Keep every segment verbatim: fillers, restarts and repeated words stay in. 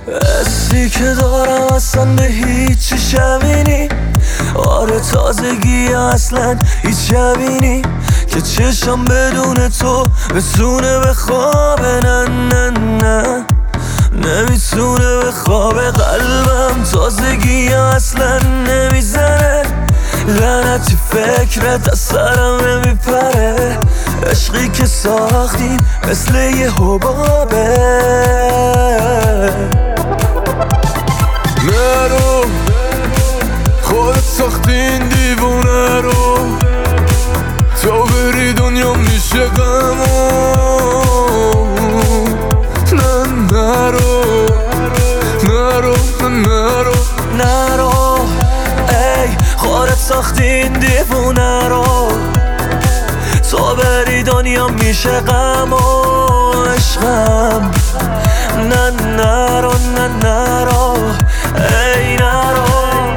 حسی که دارم اصلا به هیچی شبینی. آره تازگی اصلا هیچ شبینی که چشم بدون تو بتونه بخوابه. نه نه نه نمیتونه بخوابه. قلبم تازگی اصلا نمیزنه. لعنتی فکرت از سرم نمیپره. عشقی که ساختیم مثل یه حبابه. نرو خودت ساختی این دیوونه رو. تو بری دنیا میشه غمون. نه نرو نرو نرو نرو ای خودت ساختی این دیوونه رو. تو بری دنیا میشه غم و عشقم. نه نرو نه نرو ای نرو.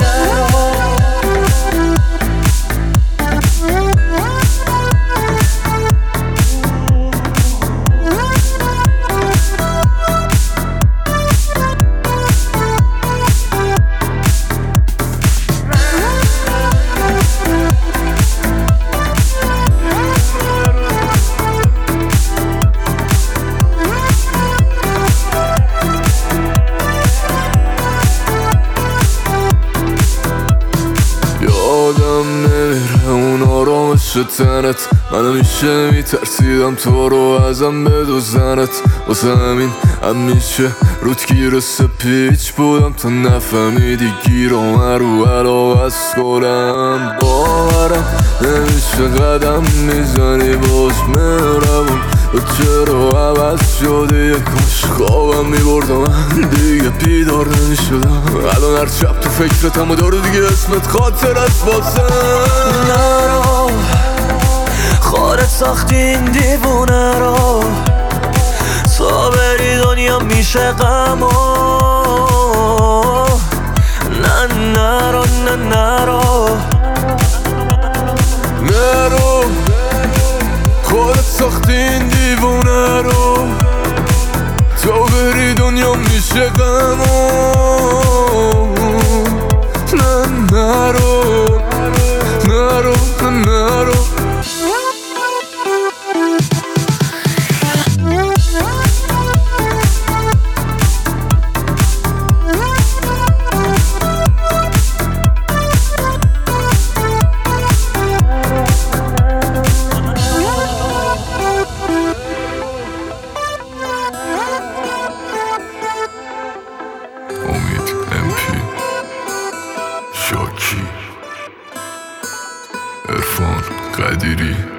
آدم نمیره اون آرامش تنت. من همیشه میترسیدم تو رو ازم بدوزنت. واسه همین همیشه رود گیر سپیچ بودم تا نفهمیدی گیر من رو علاوه از کنم. باورم نمیشه قدم میزنی باز مهربون. و چرا عوض شده یه کاش خوابم میبردم من دیگه بیدار نمیشدم. الان هر شب تو فکرتم و داره دیگه اسمت خاطر است واسم. نرو خودت ساختی این دیوونه رو. تو بری دنیا میشه غم و نه نرو نه نرو نرو خودت ساختی این دیوونه رو. تو بری دنیا میشه غم نه نرو نرو نرو امید امپی شاکی عرفان قدیری